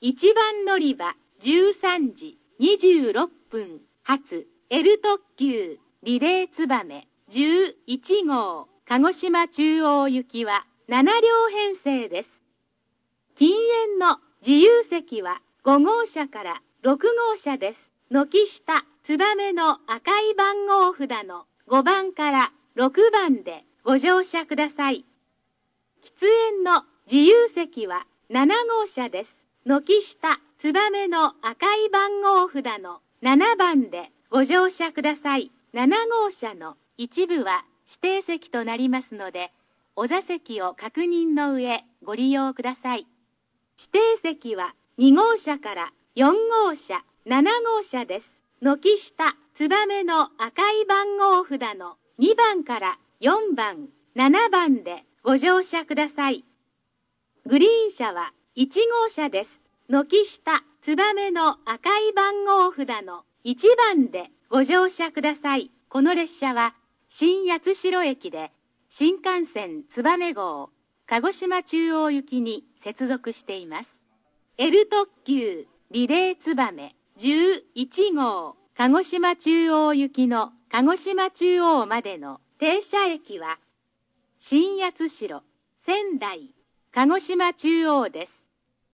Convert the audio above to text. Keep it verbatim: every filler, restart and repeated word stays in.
一番乗り場じゅうさんじにじゅうろっぷん発 L 特急リレーつばめじゅういちごう鹿児島中央行きはななりょう編成です。禁煙の自由席はごごうしゃからろくごうしゃです。軒下つばめの赤い番号札のごばんからろくばんでご乗車ください。喫煙の自由席はななごうしゃです。軒下つばめの赤い番号札のななばんでご乗車ください。ななごうしゃの一部は指定席となりますので、お座席を確認の上ご利用ください。指定席はにごうしゃからよんごうしゃ、ななごうしゃです。軒下つばめの赤い番号札のにばんからよんばん、ななばんでご乗車ください。グリーン車はいちごうしゃです。軒下つばめの赤い番号札のいちばんでご乗車ください。この列車は新八代駅で新幹線つばめ号鹿児島中央行きに接続しています。L 特急リレーつばめじゅういちごう鹿児島中央行きの鹿児島中央までの停車駅は新八代、仙台、鹿児島中央です。